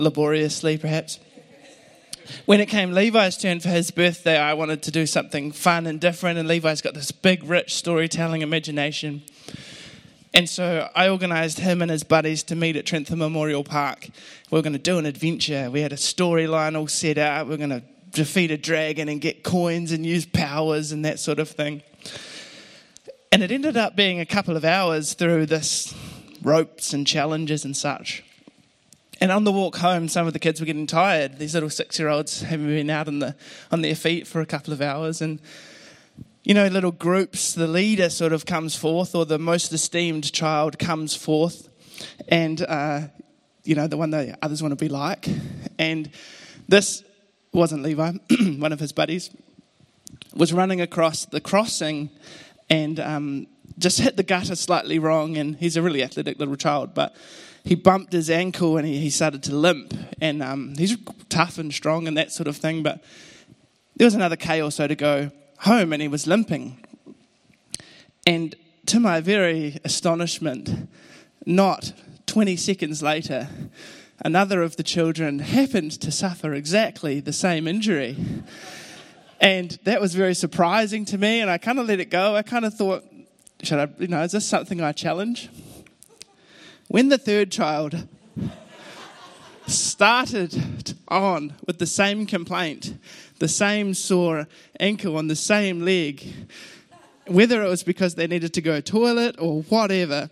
laboriously perhaps. When it came Levi's turn for his birthday, I wanted to do something fun and different, and Levi's got this big, rich storytelling imagination. And so I organised him and his buddies to meet at Trentham Memorial Park. We were going to do an adventure. We had a storyline all set out. We were going to defeat a dragon and get coins and use powers and that sort of thing. And it ended up being a couple of hours through this ropes and challenges and such. And on the walk home, some of the kids were getting tired. These little 6-year-olds having been out on their feet for a couple of hours. And, you know, little groups, the leader sort of comes forth, or the most esteemed child comes forth. And, the one that others want to be like. And this wasn't Levi, one of his buddies, was running across the crossing and just hit the gutter slightly wrong. And he's a really athletic little child, but he bumped his ankle and he started to limp. And he's tough and strong and that sort of thing, but there was another K or so to go home and he was limping. And to my very astonishment, not 20 seconds later, another of the children happened to suffer exactly the same injury. And that was very surprising to me, and I kind of let it go. I kind of thought, is this something I challenge? When the third child started on with the same complaint, the same sore ankle on the same leg, whether it was because they needed to go to the toilet or whatever,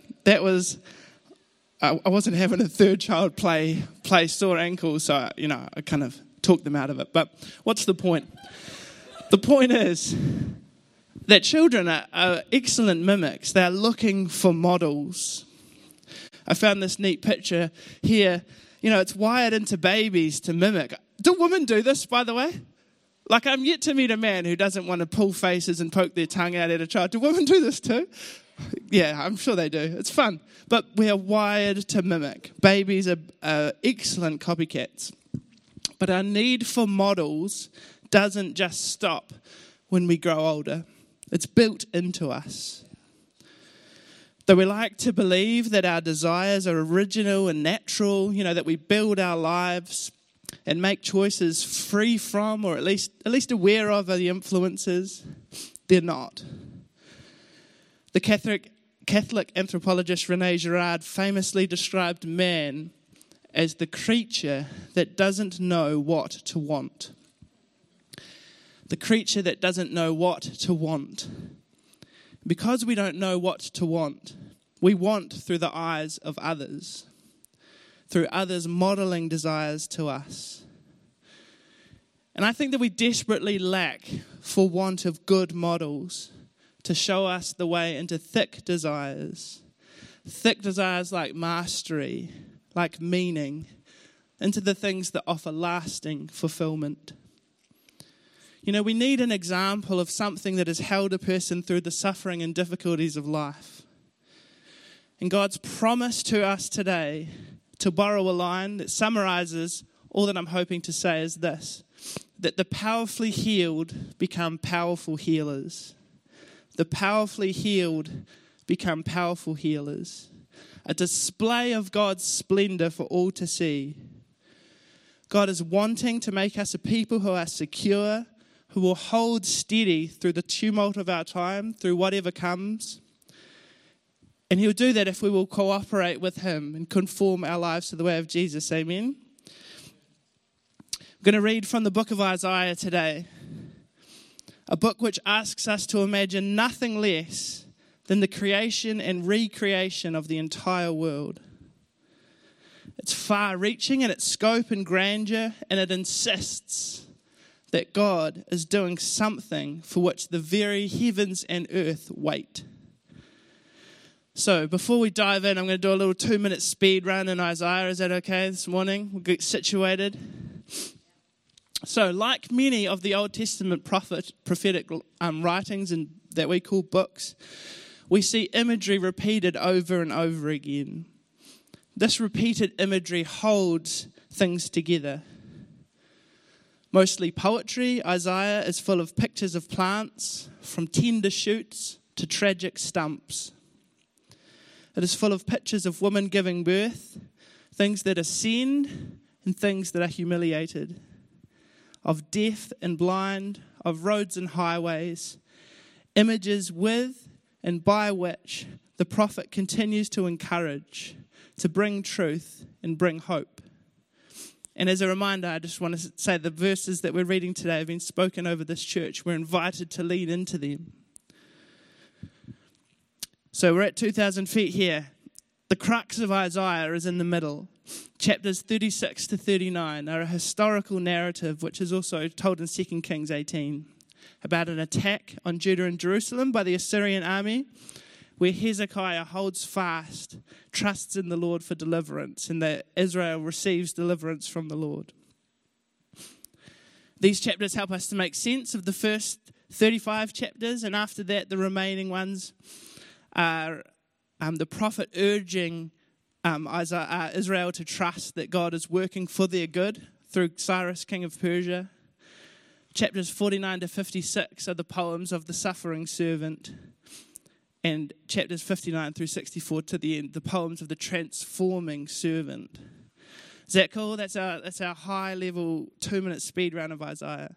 I wasn't having a third child play sore ankles, so I kind of talked them out of it. But what's the point? The point is that children are excellent mimics. They're looking for models. I found this neat picture here. It's wired into babies to mimic. Do women do this, by the way? Like, I'm yet to meet a man who doesn't want to pull faces and poke their tongue out at a child. Do women do this too? Yeah, I'm sure they do. It's fun. But we are wired to mimic. Babies are excellent copycats. But our need for models doesn't just stop when we grow older. It's built into us. Though we like to believe that our desires are original and natural, that we build our lives and make choices free from, or at least aware of, the influences, they're not. The Catholic anthropologist René Girard famously described man as the creature that doesn't know what to want. The creature that doesn't know what to want. Because we don't know what to want, we want through the eyes of others, through others modeling desires to us. And I think that we desperately lack for want of good models to show us the way into thick desires like mastery, like meaning, into the things that offer lasting fulfillment. We need an example of something that has held a person through the suffering and difficulties of life. And God's promise to us today, to borrow a line that summarizes all that I'm hoping to say, is this: that the powerfully healed become powerful healers. The powerfully healed become powerful healers. A display of God's splendor for all to see. God is wanting to make us a people who are secure, who will hold steady through the tumult of our time, through whatever comes. And he'll do that if we will cooperate with him and conform our lives to the way of Jesus. Amen. I'm going to read from the book of Isaiah today. A book which asks us to imagine nothing less than the creation and recreation of the entire world. It's far-reaching in its scope and grandeur, and it insists that God is doing something for which the very heavens and earth wait. So before we dive in, I'm going to do a little 2-minute speed run in Isaiah. Is that okay this morning? We'll get situated. So like many of the Old Testament prophetic writings that we call books, we see imagery repeated over and over again. This repeated imagery holds things together. Mostly poetry, Isaiah is full of pictures of plants, from tender shoots to tragic stumps. It is full of pictures of women giving birth, things that ascend and things that are humiliated, of deaf and blind, of roads and highways, images with and by which the prophet continues to encourage, to bring truth and bring hope. And as a reminder, I just want to say the verses that we're reading today have been spoken over this church. We're invited to lean into them. So we're at 2,000 feet here. The crux of Isaiah is in the middle. Chapters 36 to 39 are a historical narrative which is also told in 2 Kings 18 about an attack on Judah and Jerusalem by the Assyrian army, where Hezekiah holds fast, trusts in the Lord for deliverance, and that Israel receives deliverance from the Lord. These chapters help us to make sense of the first 35 chapters, and after that, the remaining ones are the prophet urging Israel to trust that God is working for their good through Cyrus, king of Persia. Chapters 49 to 56 are the poems of the suffering servant. And chapters 59 through 64 to the end, the poems of the transforming servant. Is that cool? That's our high-level 2-minute speed run of Isaiah.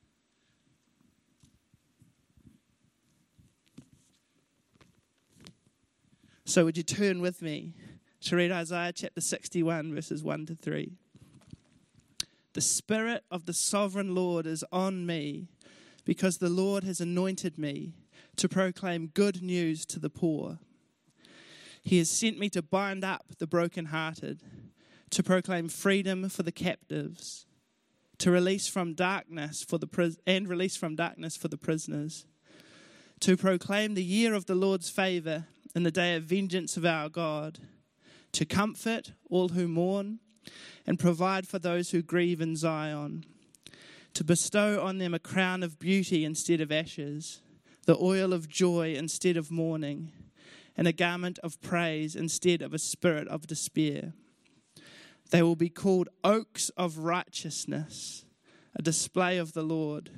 So would you turn with me to read Isaiah chapter 61, verses 1 to 3. The Spirit of the Sovereign Lord is on me, because the Lord has anointed me to proclaim good news to the poor. He has sent me to bind up the brokenhearted, to proclaim freedom for the captives, to release from darkness for the prisoners, to proclaim the year of the Lord's favor and the day of vengeance of our God, to comfort all who mourn and provide for those who grieve in Zion, to bestow on them a crown of beauty instead of ashes, the oil of joy instead of mourning, and a garment of praise instead of a spirit of despair. They will be called oaks of righteousness, a display of the Lord,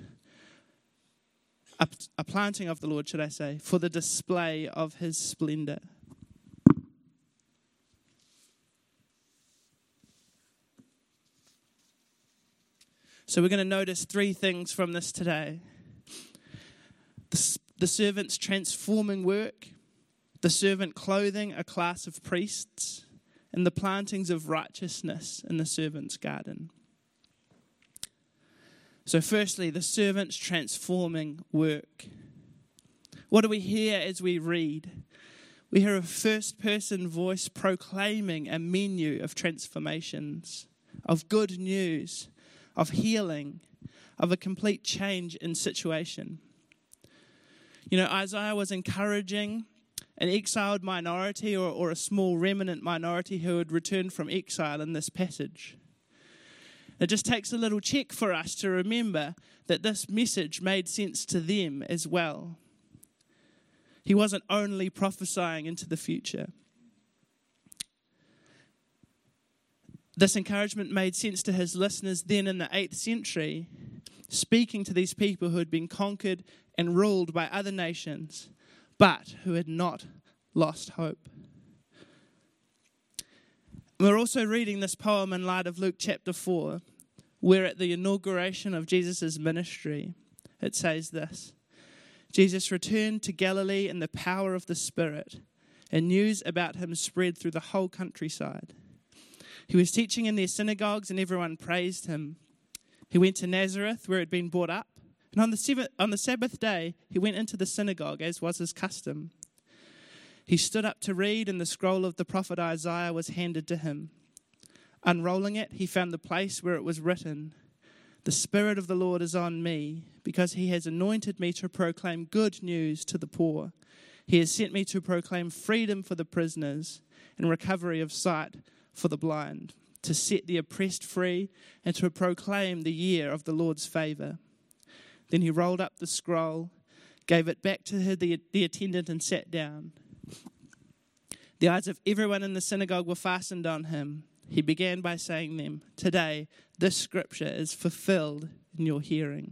a planting of the Lord, should I say, for the display of his splendor. So we're going to notice 3 things from this today. The servant's transforming work, the servant clothing a class of priests, and the plantings of righteousness in the servant's garden. So firstly, the servant's transforming work. What do we hear as we read? We hear a first-person voice proclaiming a menu of transformations, of good news, of healing, of a complete change in situation. You know, Isaiah was encouraging an exiled minority or a small remnant minority who had returned from exile in this passage. It just takes a little check for us to remember that this message made sense to them as well. He wasn't only prophesying into the future. This encouragement made sense to his listeners then in the 8th century, speaking to these people who had been conquered and ruled by other nations, but who had not lost hope. We're also reading this poem in light of Luke chapter 4, where at the inauguration of Jesus' ministry, it says this: Jesus returned to Galilee in the power of the Spirit, and news about him spread through the whole countryside. He was teaching in their synagogues, and everyone praised him. He went to Nazareth, where he had been brought up, and on the Sabbath day, he went into the synagogue, as was his custom. He stood up to read, and the scroll of the prophet Isaiah was handed to him. Unrolling it, he found the place where it was written, "The Spirit of the Lord is on me, because he has anointed me to proclaim good news to the poor. He has sent me to proclaim freedom for the prisoners and recovery of sight for the blind, to set the oppressed free and to proclaim the year of the Lord's favor." Then he rolled up the scroll, gave it back to the attendant, and sat down. The eyes of everyone in the synagogue were fastened on him. He began by saying to them, "Today, this scripture is fulfilled in your hearing."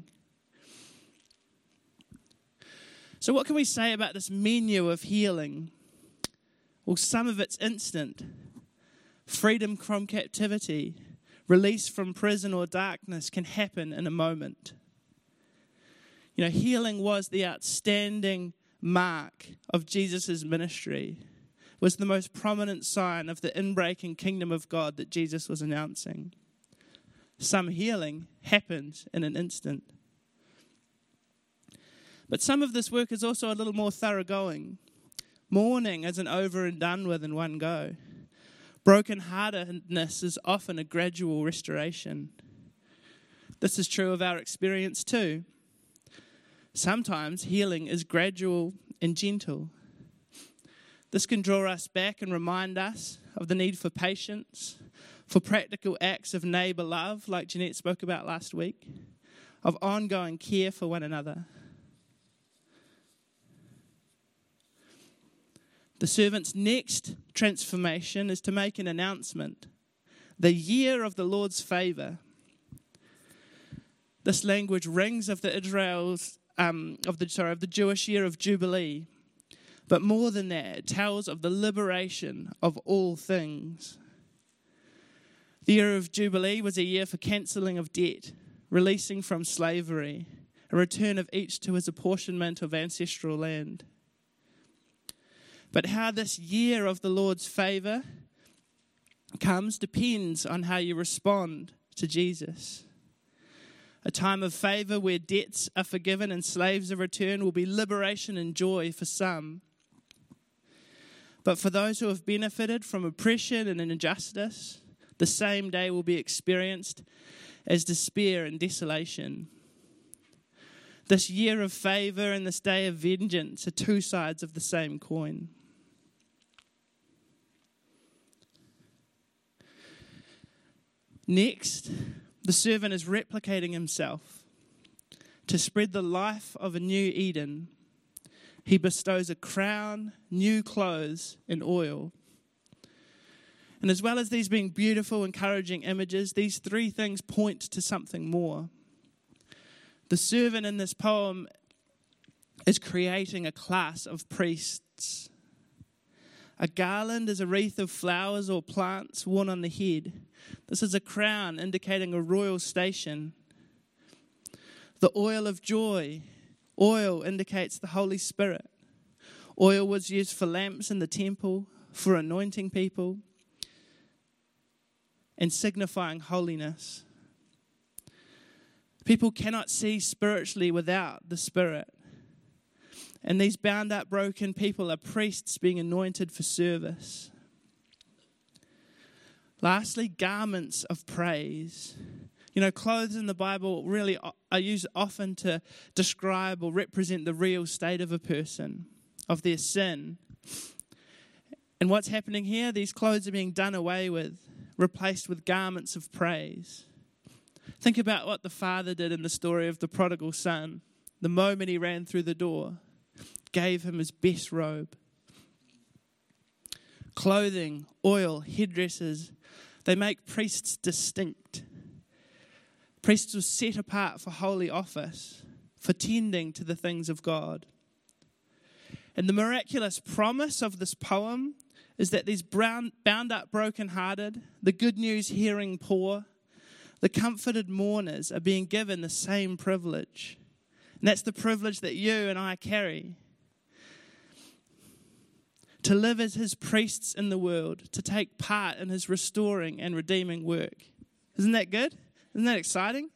So what can we say about this menu of healing? Well, some of it's instant. Freedom from captivity, release from prison or darkness can happen in a moment. Healing was the outstanding mark of Jesus' ministry, was the most prominent sign of the inbreaking kingdom of God that Jesus was announcing. Some healing happens in an instant. But some of this work is also a little more thoroughgoing. Mourning isn't over and done with in one go. Brokenheartedness is often a gradual restoration. This is true of our experience too. Sometimes healing is gradual and gentle. This can draw us back and remind us of the need for patience, for practical acts of neighbour love, like Jeanette spoke about last week, of ongoing care for one another. The servant's next transformation is to make an announcement. The year of the Lord's favour. This language rings of the Jewish year of Jubilee. But more than that, it tells of the liberation of all things. The year of Jubilee was a year for cancelling of debt, releasing from slavery, a return of each to his apportionment of ancestral land. But how this year of the Lord's favour comes depends on how you respond to Jesus. A time of favour where debts are forgiven and slaves are returned will be liberation and joy for some. But for those who have benefited from oppression and injustice, the same day will be experienced as despair and desolation. This year of favour and this day of vengeance are two sides of the same coin. Next, the servant is replicating himself. To spread the life of a new Eden, he bestows a crown, new clothes, and oil. And as well as these being beautiful, encouraging images, these three things point to something more. The servant in this poem is creating a class of priests. A garland is a wreath of flowers or plants worn on the head. This is a crown indicating a royal station. The oil of joy. Oil indicates the Holy Spirit. Oil was used for lamps in the temple, for anointing people, and signifying holiness. People cannot see spiritually without the Spirit. And these bound up, broken people are priests being anointed for service. Lastly, garments of praise. Clothes in the Bible really are used often to describe or represent the real state of a person, of their sin. And what's happening here? These clothes are being done away with, replaced with garments of praise. Think about what the father did in the story of the prodigal son. The moment he ran through the door, gave him his best robe. Clothing, oil, headdresses, they make priests distinct. Priests were set apart for holy office, for tending to the things of God. And the miraculous promise of this poem is that these bound up, brokenhearted, the good news hearing poor, the comforted mourners are being given the same privilege. And that's the privilege that you and I carry. To live as his priests in the world, to take part in his restoring and redeeming work. Isn't that good? Isn't that exciting?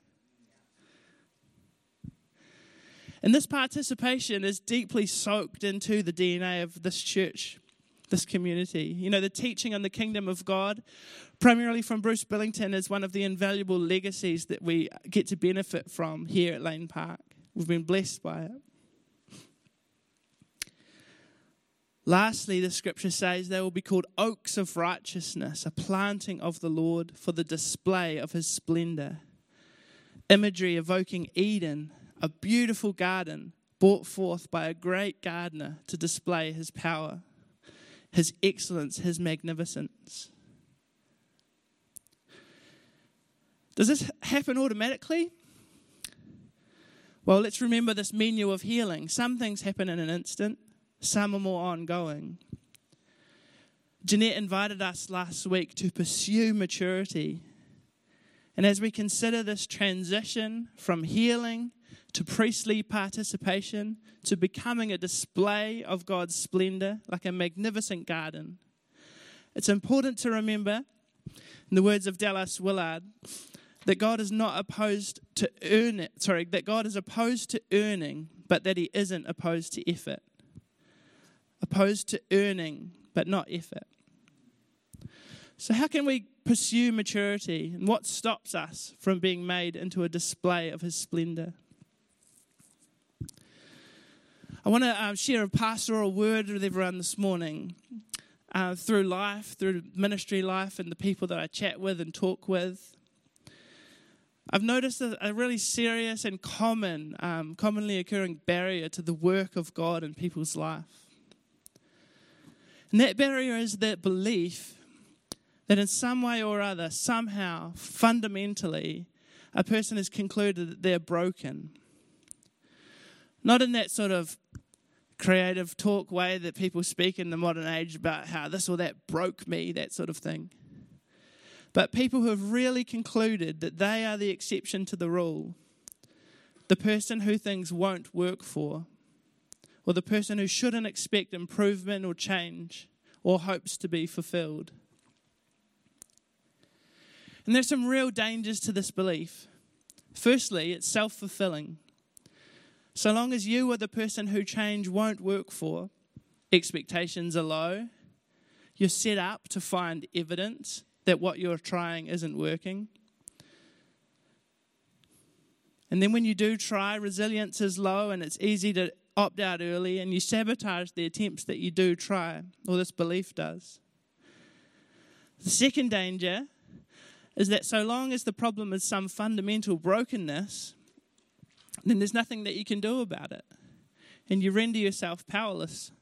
And this participation is deeply soaked into the DNA of this church, this community. The teaching on the kingdom of God, primarily from Bruce Billington, is one of the invaluable legacies that we get to benefit from here at Lane Park. We've been blessed by it. Lastly, the scripture says they will be called oaks of righteousness, a planting of the Lord for the display of his splendor. Imagery evoking Eden, a beautiful garden brought forth by a great gardener to display his power, his excellence, his magnificence. Does this happen automatically? Well, let's remember this menu of healing. Some things happen in an instant. Some are more ongoing. Jeanette invited us last week to pursue maturity. And as we consider this transition from healing to priestly participation to becoming a display of God's splendor, like a magnificent garden, it's important to remember, in the words of Dallas Willard, that God is not opposed to that God is opposed to earning, but that he isn't opposed to effort. Opposed to earning, but not effort. So how can we pursue maturity, and what stops us from being made into a display of his splendor? I want to share a pastoral word with everyone this morning. Through life, through ministry life, and the people that I chat with and talk with, I've noticed a really serious and commonly occurring barrier to the work of God in people's life. And that barrier is that belief that in some way or other, somehow, fundamentally, a person has concluded that they're broken. Not in that sort of creative talk way that people speak in the modern age about how this or that broke me, that sort of thing. But people who have really concluded that they are the exception to the rule, the person who things won't work for, or the person who shouldn't expect improvement or change or hopes to be fulfilled. And there's some real dangers to this belief. Firstly, it's self-fulfilling. So long as you are the person who change won't work for, expectations are low, you're set up to find evidence that what you're trying isn't working. And then when you do try, resilience is low and it's easy to opt out early, and you sabotage the attempts that you do try, or this belief does. The second danger is that so long as the problem is some fundamental brokenness, then there's nothing that you can do about it. And you render yourself powerless.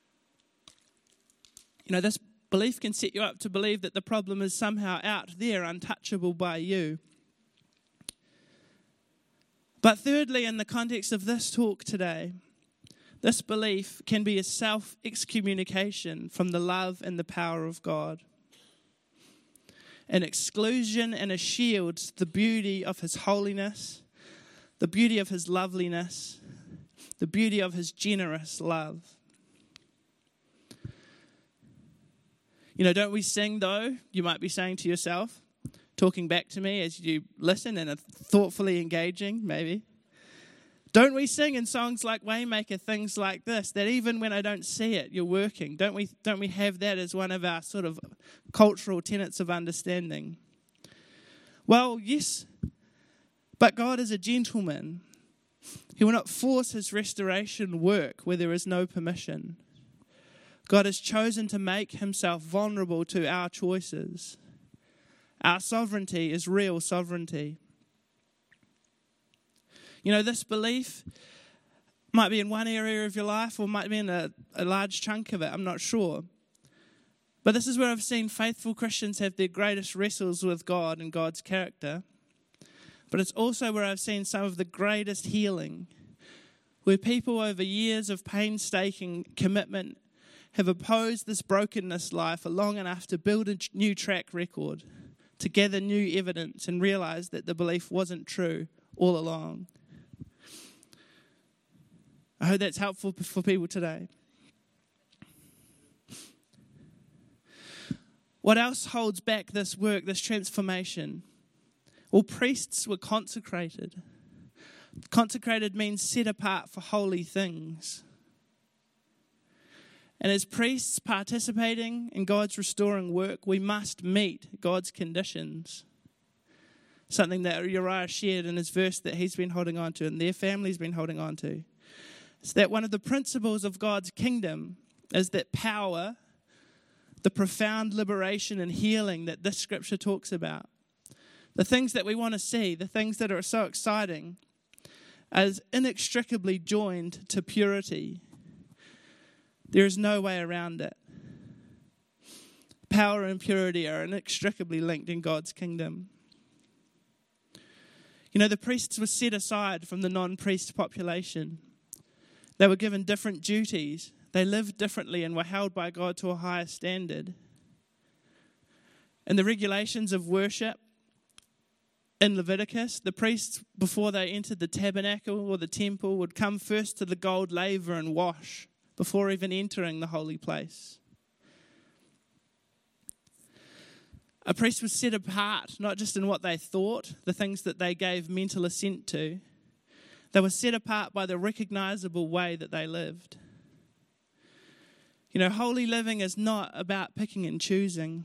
This belief can set you up to believe that the problem is somehow out there, untouchable by you. But thirdly, in the context of this talk today, this belief can be a self-excommunication from the love and the power of God. An exclusion and a shield to the beauty of his holiness, the beauty of his loveliness, the beauty of his generous love. Don't we sing though? You might be saying to yourself, talking back to me as you listen and are thoughtfully engaging, maybe. Don't we sing in songs like Waymaker things like this, that even when I don't see it, you're working? Don't we have that as one of our sort of cultural tenets of understanding? Well, yes, but God is a gentleman. He will not force his restoration work where there is no permission. God has chosen to make himself vulnerable to our choices. Our sovereignty is real sovereignty. This belief might be in one area of your life or might be in a large chunk of it. I'm not sure. But this is where I've seen faithful Christians have their greatest wrestles with God and God's character. But it's also where I've seen some of the greatest healing, where people over years of painstaking commitment have opposed this brokenness life long enough to build a new track record, to gather new evidence and realize that the belief wasn't true all along. I hope that's helpful for people today. What else holds back this work, this transformation? Well, priests were consecrated. Consecrated means set apart for holy things. And as priests participating in God's restoring work, we must meet God's conditions. Something that Uriah shared in his verse that he's been holding on to and their family's been holding on to. It's that one of the principles of God's kingdom is that power, the profound liberation and healing that this scripture talks about, the things that we want to see, the things that are so exciting, is inextricably joined to purity. There is no way around it. Power and purity are inextricably linked in God's kingdom. The priests were set aside from the non-priest population. They were given different duties. They lived differently and were held by God to a higher standard. And the regulations of worship In Leviticus, the priests, before they entered the tabernacle or the temple, would come first to the gold laver and wash before even entering the holy place. A priest was set apart, not just in what they thought, the things that they gave mental assent to. They were set apart by the recognizable way that they lived. You know, holy living is not about picking and choosing.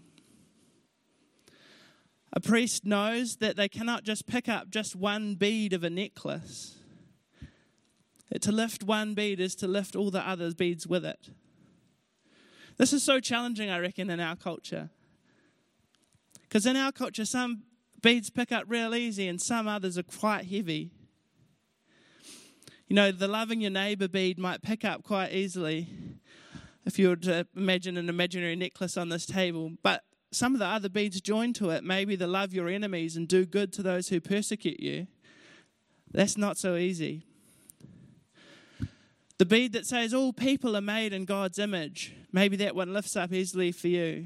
A priest knows that they cannot just pick up just one bead of a necklace. That to lift one bead is to lift all the other beads with it. This is so challenging, I reckon, in our culture. Because in our culture, some beads pick up real easy and some others are quite heavy. You know, the loving your neighbour bead might pick up quite easily if you were to imagine an imaginary necklace on this table. But some of the other beads joined to it, maybe the love your enemies and do good to those who persecute you. That's not so easy. The bead that says all people are made in God's image, maybe that one lifts up easily for you.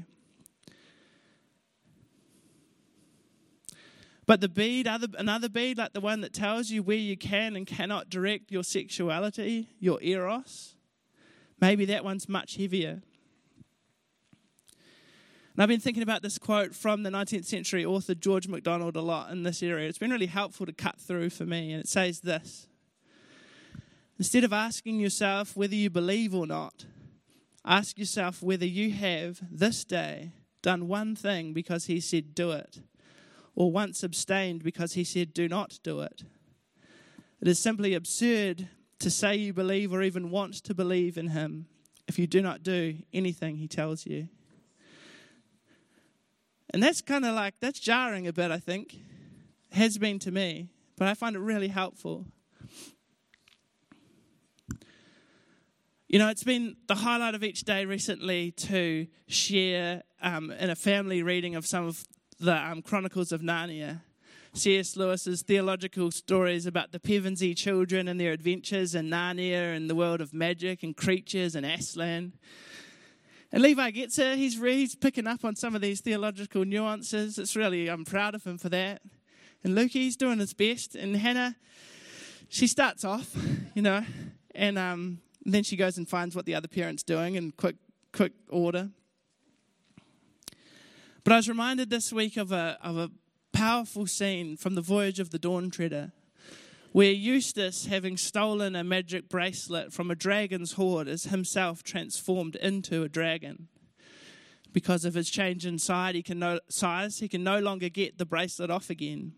But the bead, another bead, like the one that tells you where you can and cannot direct your sexuality, your eros, maybe that one's much heavier. And I've been thinking about this quote from the 19th century author George MacDonald a lot in this area. It's been really helpful to cut through for me. And it says this: instead of asking yourself whether you believe or not, ask yourself whether you have this day done one thing because he said do it, or once abstained because he said do not do it. It is simply absurd to say you believe or even want to believe in him if you do not do anything he tells you. And that's kind of like, that's jarring a bit, I think. It has been to me, but I find it really helpful. You know, it's been the highlight of each day recently to share in a family reading of some of the Chronicles of Narnia. C.S. Lewis's theological stories about the Pevensey children and their adventures in Narnia and the world of magic and creatures and Aslan. And Levi gets it. He's picking up on some of these theological nuances. I'm proud of him for that. And Lukey's doing his best. And Hannah, she starts off, you know, and then she goes and finds what the other parent's doing in quick order. But I was reminded this week of a powerful scene from the Voyage of the Dawn Treader, where Eustace, having stolen a magic bracelet from a dragon's hoard, is himself transformed into a dragon. Because of his change in size, he can no longer get the bracelet off again.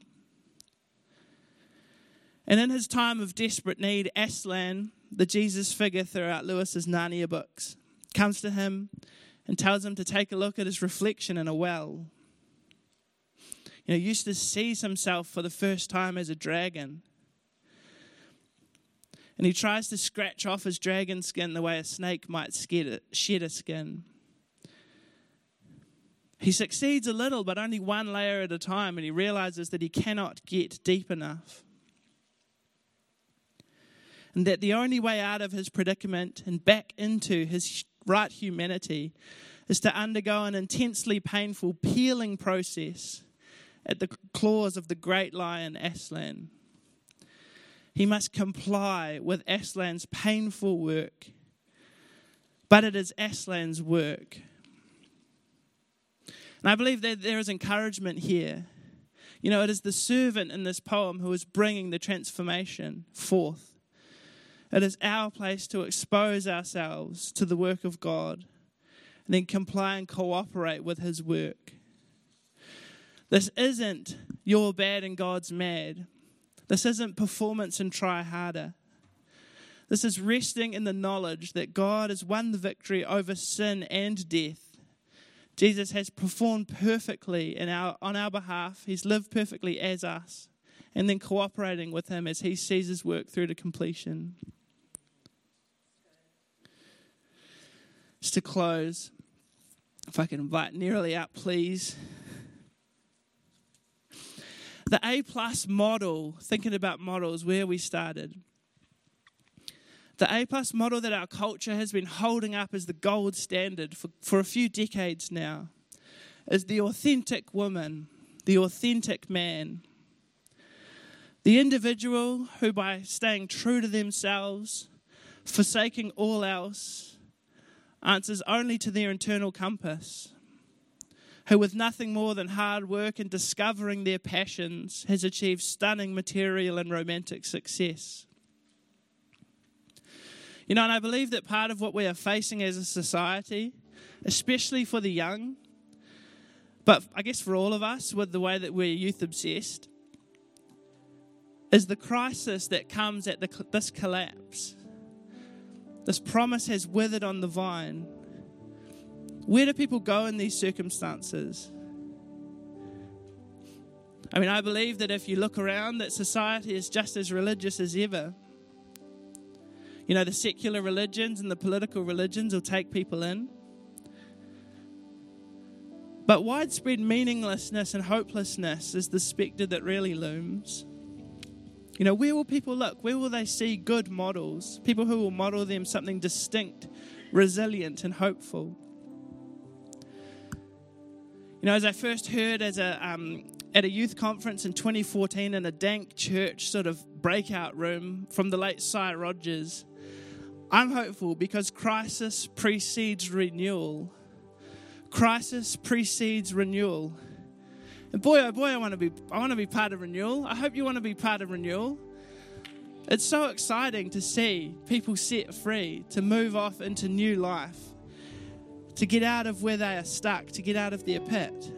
And in his time of desperate need, Aslan, the Jesus figure throughout Lewis's Narnia books, comes to him and tells him to take a look at his reflection in a well. You know, Eustace sees himself for the first time as a dragon. And he tries to scratch off his dragon skin the way a snake might shed a skin. He succeeds a little, but only one layer at a time, and he realizes that he cannot get deep enough. And that the only way out of his predicament and back into his right humanity is to undergo an intensely painful peeling process at the claws of the great lion Aslan. He must comply with Aslan's painful work, but it is Aslan's work. And I believe that there is encouragement here. You know, it is the servant in this poem who is bringing the transformation forth. It is our place to expose ourselves to the work of God and then comply and cooperate with his work. This isn't you're bad and God's mad. This isn't performance and try harder. This is resting in the knowledge that God has won the victory over sin and death. Jesus has performed perfectly on our behalf. He's lived perfectly as us. And then cooperating with him as he sees his work through to completion. Just to close, if I can invite Nerily up, please. The A+ model, thinking about models, where we started. The A+ model that our culture has been holding up as the gold standard for a few decades now is the authentic woman, the authentic man. The individual who, by staying true to themselves, forsaking all else, answers only to their internal compass, who with nothing more than hard work and discovering their passions has achieved stunning material and romantic success. And I believe that part of what we are facing as a society, especially for the young, but I guess for all of us with the way that we're youth obsessed, is the crisis that comes at this collapse. This promise has withered on the vine. Where do people go in these circumstances? I believe that if you look around, that society is just as religious as ever. The secular religions and the political religions will take people in. But widespread meaninglessness and hopelessness is the spectre that really looms. Where will people look? Where will they see good models? People who will model them something distinct, resilient, and hopeful. As I first heard at a youth conference in 2014 in a dank church sort of breakout room from the late Si Rogers, I'm hopeful because crisis precedes renewal. Crisis precedes renewal. And boy, oh boy, I want to be part of renewal. I hope you want to be part of renewal. It's so exciting to see people set free, to move off into new life, to get out of where they are stuck, to get out of their pit.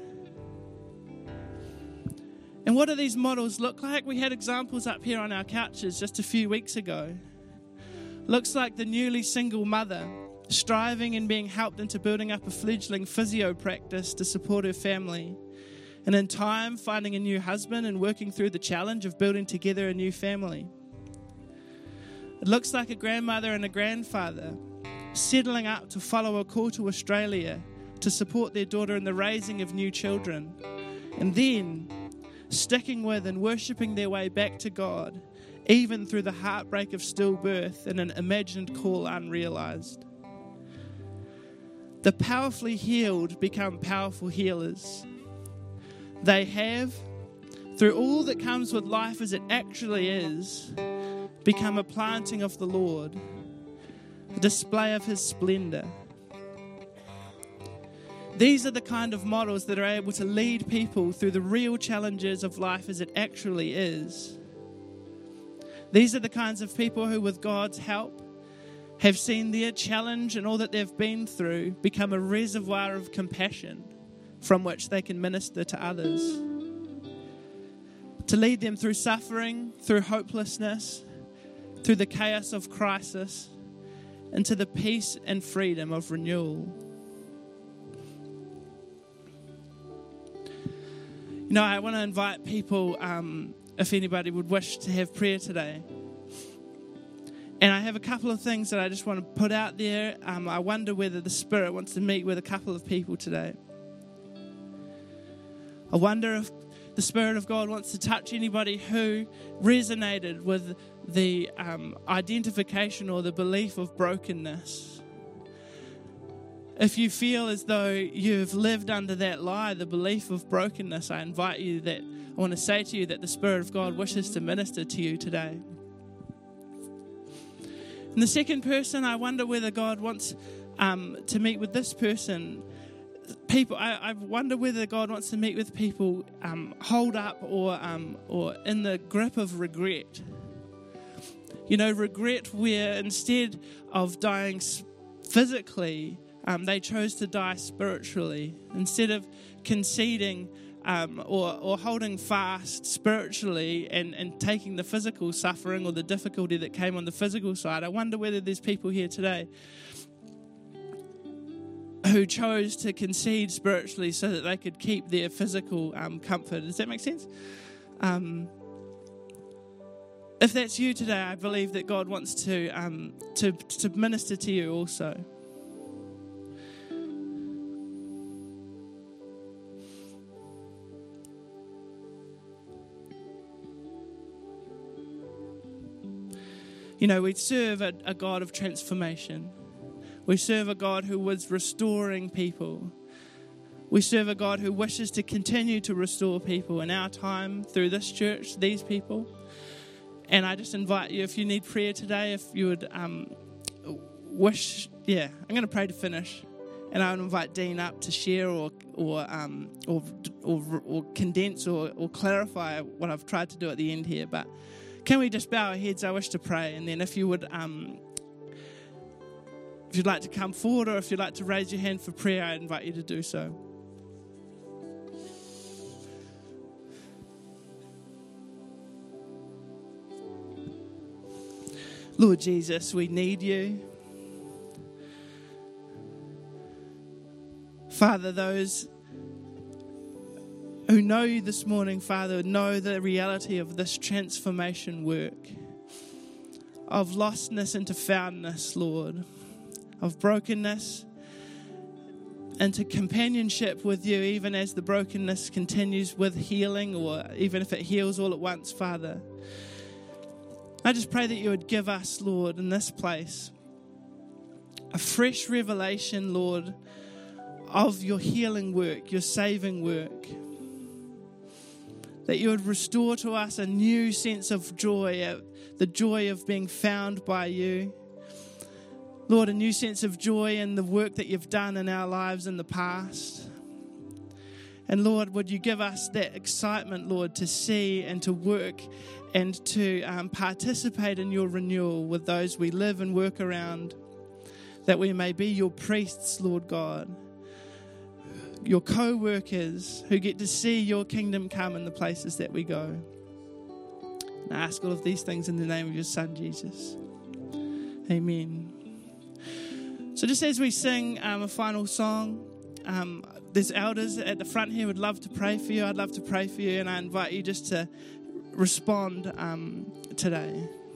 And what do these models look like? We had examples up here on our couches just a few weeks ago. Looks like the newly single mother striving and being helped into building up a fledgling physio practice to support her family. And in time, finding a new husband and working through the challenge of building together a new family. It looks like a grandmother and a grandfather settling up to follow a call to Australia to support their daughter in the raising of new children. And then sticking with and worshipping their way back to God, even through the heartbreak of stillbirth and an imagined call unrealized. The powerfully healed become powerful healers. They have, through all that comes with life as it actually is, become a planting of the Lord, a display of His splendor. These are the kind of models that are able to lead people through the real challenges of life as it actually is. These are the kinds of people who, with God's help, have seen their challenge and all that they've been through become a reservoir of compassion from which they can minister to others. To lead them through suffering, through hopelessness, through the chaos of crisis, into the peace and freedom of renewal. I want to invite people, if anybody would wish to have prayer today. And I have a couple of things that I just want to put out there. I wonder whether the Spirit wants to meet with a couple of people today. I wonder if the Spirit of God wants to touch anybody who resonated with the identification or the belief of brokenness. If you feel as though you've lived under that lie, the belief of brokenness, I want to say to you that the Spirit of God wishes to minister to you today. And the second person, I wonder whether God wants to meet with this person. I wonder whether God wants to meet with people holed up or in the grip of regret. Regret where instead of dying physically, they chose to die spiritually. Instead of conceding or holding fast spiritually and taking the physical suffering or the difficulty that came on the physical side. I wonder whether there's people here today who chose to concede spiritually so that they could keep their physical comfort. Does that make sense? If that's you today, I believe that God wants to minister to you also. We serve a God of transformation. We serve a God who was restoring people. We serve a God who wishes to continue to restore people in our time through this church, these people. And I just invite you, if you need prayer today, if you would I'm going to pray to finish. And I would invite Dean up to share or condense or clarify what I've tried to do at the end here. But can we just bow our heads? I wish to pray. And then if you would, if you'd like to come forward or if you'd like to raise your hand for prayer, I invite you to do so. Lord Jesus, we need you. Father, those who know you this morning, Father, know the reality of this transformation work, of lostness into foundness, Lord, of brokenness into companionship with you, even as the brokenness continues with healing, or even if it heals all at once, Father. I just pray that you would give us, Lord, in this place, a fresh revelation, Lord, of your healing work, your saving work. That you would restore to us a new sense of joy, the joy of being found by you. Lord, a new sense of joy in the work that you've done in our lives in the past. And Lord, would you give us that excitement, Lord, to see and to work and to participate in your renewal with those we live and work around, that we may be your priests, Lord God, your co-workers who get to see your kingdom come in the places that we go. And I ask all of these things in the name of your Son, Jesus. Amen. So just as we sing a final song, there's elders at the front here who would love to pray for you. I'd love to pray for you, and I invite you just to respond today.